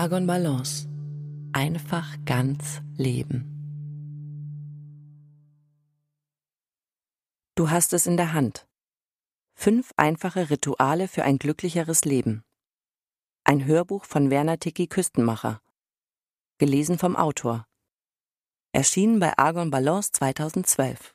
Argon Balance. Einfach ganz leben. Du hast es in der Hand. 5 einfache Rituale für ein glücklicheres Leben. Ein Hörbuch von Werner Tiki Küstenmacher. Gelesen vom Autor. Erschienen bei Argon Balance 2012.